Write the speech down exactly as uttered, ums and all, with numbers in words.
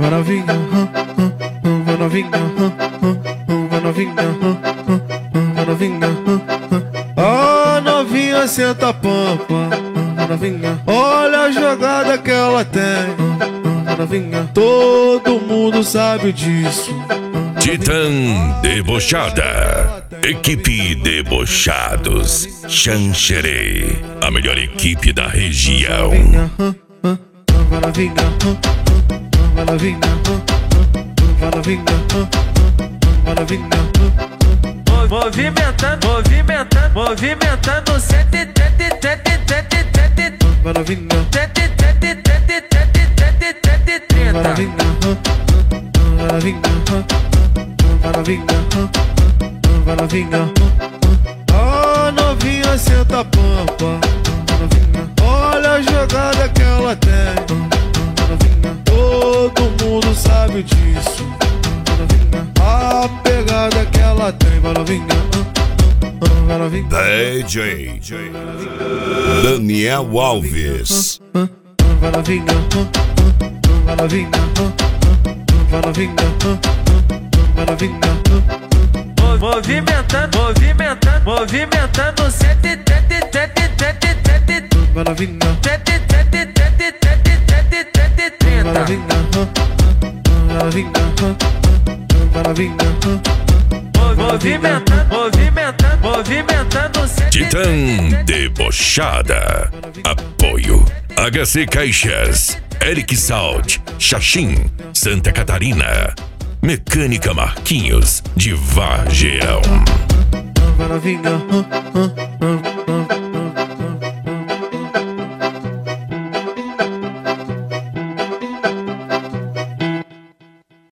vai novinha, vai novinha, vai novinha, vai novinha. Ah, novinha senta a pampa, vai novinha. Olha a jogada que ela tem, vai novinha. Todo mundo sabe disso. Titã Debochada, equipe Debochados, Xanxerê, a melhor equipe da região. Vai novinha, vai novinha, vai novinha, vai novinha. Movimentando, movimentando, movimentando, sete, sete, sete, sete, sete. Vai novinha, sete, sete, sete, sete, sete, sete, trinta. vai novinha, vai novinha, vai novinha, vai novinha. Ah, novinha senta a pampa, vai novinha. Olha a jogada que ela tem, vai novinha. Todo mundo sabe disso, vai novinha. A pegada que ela tem, vai novinha, vai novinha. D J Daniel Alves. Vai novinha, vai novinha, vai novinha, vai novinha. Movimentando, movimentando, movimentando, sete, sete, sete, sete, sete. Vai novinha, sete, sete, sete, sete, sete, sete, trinta. vai novinha, vai novinha, vai novinha. Movimentando, movimentando, movimentando, sete. Titã Debochada. Apoio H C Caixas, Eric Salt, Xaxim, Santa Catarina. Mecânica Marquinhos, de Vargeão. Vai novinha,